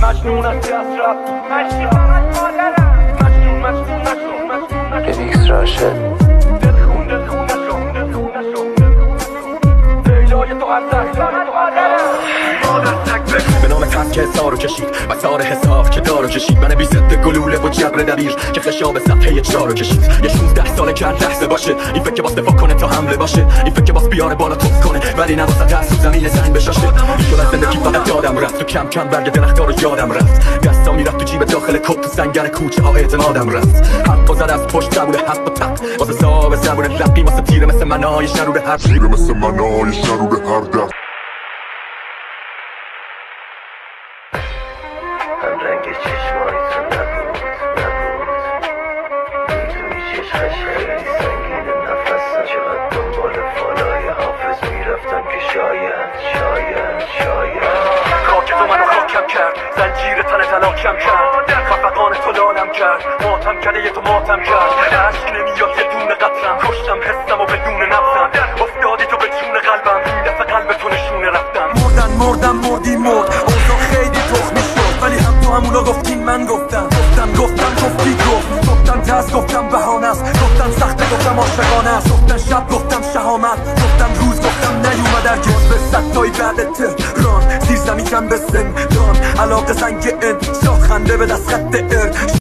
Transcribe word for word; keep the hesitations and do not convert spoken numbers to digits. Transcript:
مجنون از کسرت مجنون مجنون مجنون مجنون لیریکس راشد دلخون دلخون نشون دلخون نشون لیلای تو هر لیلای تو هر به نام تن که حسارو کشید و سار حساب که دارو کشید من بی ضد گلوله و جبر دبیر که خشاب سطحه چارو کشید یه شونزده ساله که لحظه باشه این فکر باس دفاع کنه تا حمله باشه این فکر باس بیاره بالا توف کنه ولی نواسط دست رو زمین زنگ بشاشه این شد از زندگی فقط یادم رفت تو کم کم برگ درختا رو یادم رفت دستا میرفت تو جیب داخل کت تو سنگر کوچه ها اعتمادم رفت حق و زد از پشت زبون حق و تق واسه صاحب زبون رقی واسه تیره مثل منای شرور هر تیره مثل منای شرور هر دست هم رنگ چشمای تو نبود نبود میدونی چشم خیلی سنگین نفسم چقدر دنبال فالای حافظ میرفتم که شاید شاید شاید خاک تو منو خاکم کرد زنجیر تن تلاکم کرد خفقان تو لالم کرد ماتم کرده یه تو ماتم کرد عشق نمیاد یه دونه قطرم کشتم حسم و بدون نفسم افتادی تو به جون قلبم این دفعه قلب تو نشونه رفتم مردن مردم مردی مرد اوضاع خیلی تخمی شد ولی هم تو همونا گفتین من گفتم گفتم گفتم گفتی گفت گفتم ترس گفتم بهانه است گفتم سخته گفتم عاشقانه است گفتم شب گفتم شهامت گفتم روز گفتم نیومد هرگز به صدتایی بعد تهران زیر زمین کم به زندان علاقه زنگ انشا خنده به دست خط ارد